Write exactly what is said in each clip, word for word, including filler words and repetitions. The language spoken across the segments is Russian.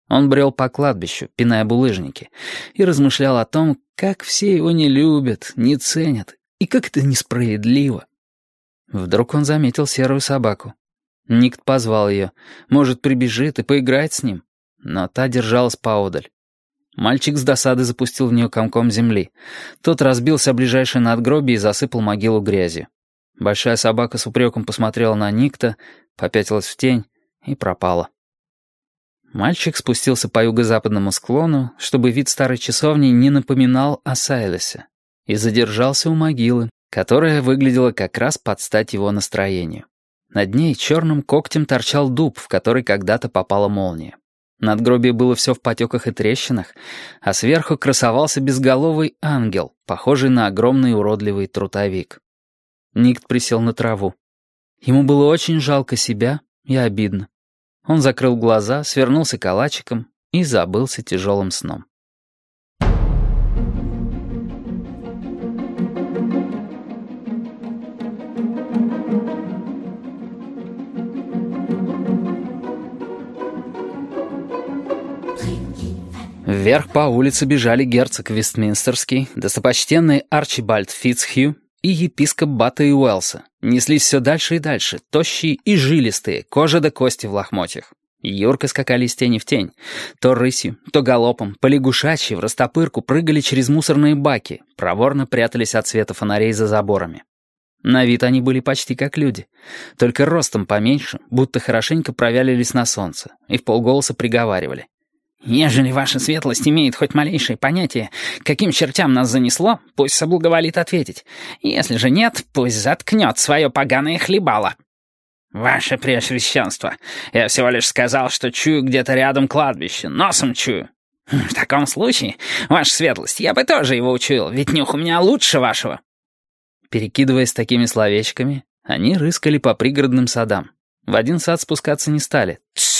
Он брел по кладбищу, пиная булыжники, и размышлял о том, как все его не любят, не ценят, и как это несправедливо. Вдруг он заметил серую собаку. Никт позвал ее. Может, прибежит и поиграет с ним. Но та держалась поодаль. Мальчик с досады запустил в нее комком земли. Тот разбился о ближайшее надгробие и засыпал могилу грязью. Большая собака с упреком посмотрела на Никта, попятилась в тень и пропала. Мальчик спустился по юго-западному склону, чтобы вид старой часовни не напоминал о Сайлесе, и задержался у могилы, которая выглядела как раз под стать его настроению. Над ней черным когтем торчал дуб, в который когда-то попала молния. Надгробие было все в потеках и трещинах, а сверху красовался безголовый ангел, похожий на огромный уродливый трутовик. Никт присел на траву. Ему было очень жалко себя и обидно. Он закрыл глаза, свернулся калачиком и забылся тяжелым сном. Вверх по улице бежали герцог Вестминстерский, достопочтенный Арчибальд Фицхью и епископ Бата и Уэлса. Неслись все дальше и дальше, тощие и жилистые, кожа до кости в лохмотьях. Юрко скакали из тени в тень. То рысью, то галопом, полягушачьи в растопырку прыгали через мусорные баки, проворно прятались от света фонарей за заборами. На вид они были почти как люди, только ростом поменьше, будто хорошенько провялились на солнце, и вполголоса приговаривали. «Ежели ваша светлость имеет хоть малейшее понятие, каким чертям нас занесло, пусть соблаговолит ответить. Если же нет, пусть заткнет свое поганое хлебало». «Ваше Преосвященство, я всего лишь сказал, что чую где-то рядом кладбище, носом чую». «В таком случае, ваша светлость, я бы тоже его учуял, ведь нюх у меня лучше вашего». Перекидываясь такими словечками, они рыскали по пригородным садам. В один сад спускаться не стали.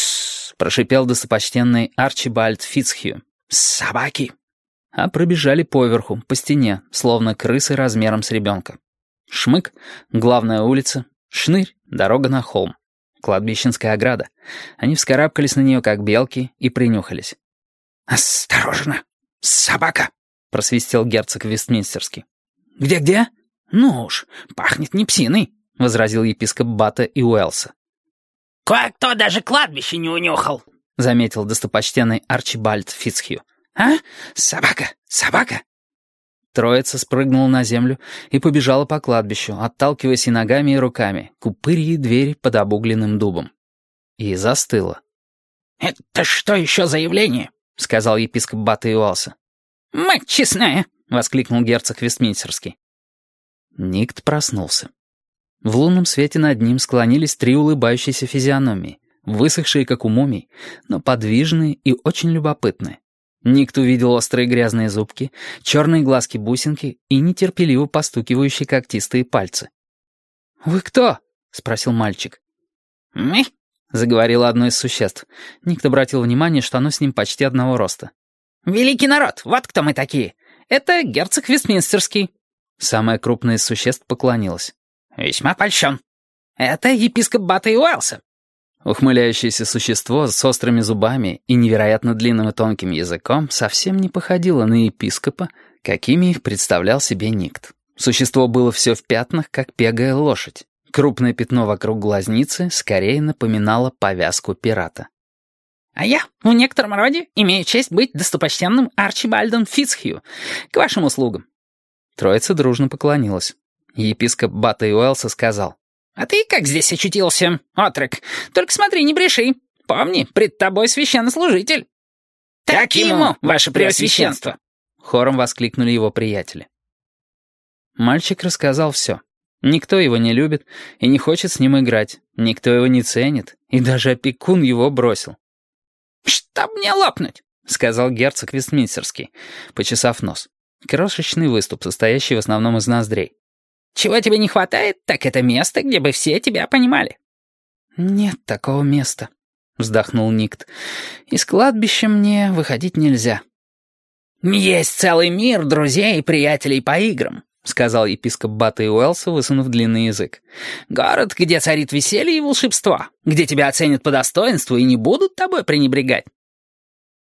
Прошипел достопочтенный Арчибальд Фицхью. «Собаки!» А пробежали поверху, по стене, словно крысы размером с ребенка. Шмык — главная улица, шнырь — дорога на холм. Кладбищенская ограда. Они вскарабкались на нее, как белки, и принюхались. «Осторожно! Собака!» — просвистел герцог Вестминстерский. «Где-где? Ну уж, пахнет не псиной!» — возразил епископ Бата и Уэлса. «Кое-кто даже кладбище не унюхал», — заметил достопочтенный Арчибальд Фицхью. «А? Собака! Собака!» Троица спрыгнула на землю и побежала по кладбищу, отталкиваясь и ногами, и руками, к упырьей двери под обугленным дубом. И застыла. «Это что еще за явление?» — сказал епископ Бата и Уэлса. «Мать честная!» — воскликнул герцог Вестминстерский. Никт проснулся. В лунном свете над ним склонились три улыбающиеся физиономии, высохшие, как у мумий, но подвижные и очень любопытные. Никт увидел острые грязные зубки, черные глазки-бусинки и нетерпеливо постукивающие когтистые пальцы. «Вы кто?» — спросил мальчик. «Мы?» — заговорило одно из существ. Никт обратил внимание, что оно с ним почти одного роста. «Великий народ, вот кто мы такие. Это герцог Вестминстерский». Самое крупное из существ поклонилось. «Весьма польщен. Это епископ Бата и Уэлса». Ухмыляющееся существо с острыми зубами и невероятно длинным и тонким языком совсем не походило на епископа, какими их представлял себе Никт. Существо было все в пятнах, как пегая лошадь. Крупное пятно вокруг глазницы скорее напоминало повязку пирата. «А я, в некотором роде, имею честь быть достопочтенным Арчибальдом Фицхью. К вашим услугам». Троица дружно поклонилась. Епископ Бата и Уэлса сказал. «А ты как здесь очутился, отрок? Только смотри, не бреши. Помни, пред тобой священнослужитель». «Так ему, ваше преосвященство!» Хором воскликнули его приятели. Мальчик рассказал все. Никто его не любит и не хочет с ним играть. Никто его не ценит, и даже опекун его бросил. «Чтоб мне лопнуть!» — сказал герцог Вестминстерский, почесав нос. Крошечный выступ, состоящий в основном из ноздрей. «Чего тебе не хватает, так это место, где бы все тебя понимали». «Нет такого места», — вздохнул Никт. «Из кладбища мне выходить нельзя». «Есть целый мир друзей и приятелей по играм», — сказал епископ Бата и Уэлса, высунув длинный язык. «Город, где царит веселье и волшебство, где тебя оценят по достоинству и не будут тобой пренебрегать».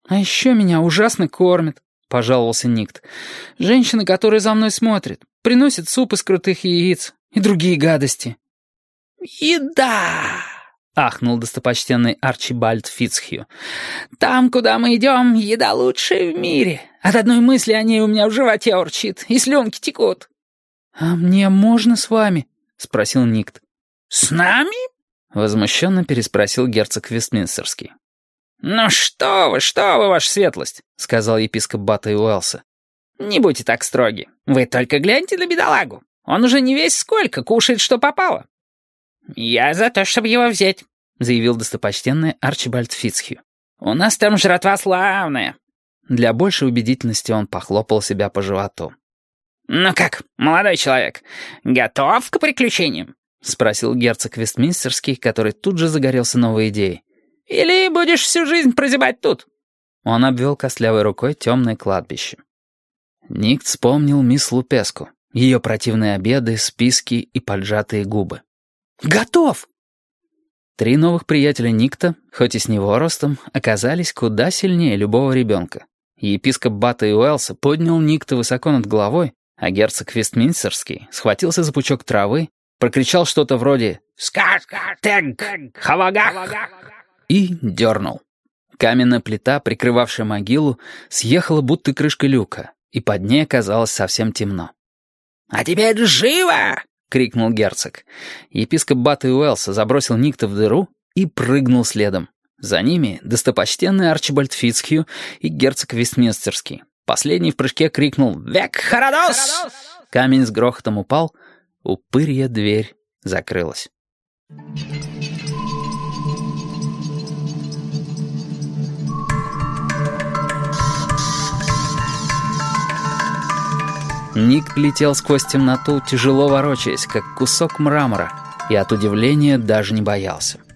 «А еще меня ужасно кормят», — пожаловался Никт. «Женщина, которая за мной смотрит, приносит суп из крутых яиц и другие гадости». «Еда!» — ахнул достопочтенный Арчибальд Фицхью. «Там, куда мы идем, еда лучшая в мире. От одной мысли о ней у меня в животе урчит, и слюнки текут». «А мне можно с вами?» — спросил Никт. «С нами?» — возмущенно переспросил герцог Вестминстерский. «Ну что вы, что вы, ваша светлость», — сказал епископ Бата и Уэлса. «Не будьте так строги. Вы только гляньте на бедолагу. Он уже не весь сколько кушает, что попало». «Я за то, чтобы его взять», — заявил достопочтенный Арчибальд Фицхью. «У нас там жратва славная». Для большей убедительности он похлопал себя по животу. «Ну как, молодой человек, готов к приключениям?» — спросил герцог Вестминстерский, который тут же загорелся новой идеей. «Или будешь всю жизнь прозябать тут?» Он обвел костлявой рукой темное кладбище. Никт вспомнил мисс Лупеску, ее противные обеды, списки и поджатые губы. «Готов!» Три новых приятеля Никта, хоть и с него ростом, оказались куда сильнее любого ребенка. Епископ Бата и Уэлса поднял Никта высоко над головой, а герцог Вестминстерский схватился за пучок травы, прокричал что-то вроде «Сказка, тэнк, хавага!» и дернул. Каменная плита, прикрывавшая могилу, съехала будто крышка люка, и под ней оказалось совсем темно. «А теперь живо!» — крикнул герцог. Епископ Бата и Уэлса забросил Никта в дыру и прыгнул следом. За ними достопочтенный Арчибальд Фицхью и герцог Вестминстерский. Последний в прыжке крикнул «Век Харадос!». Камень с грохотом упал, упырья дверь закрылась. Ник летел сквозь темноту, тяжело ворочаясь, как кусок мрамора, и от удивления даже не боялся.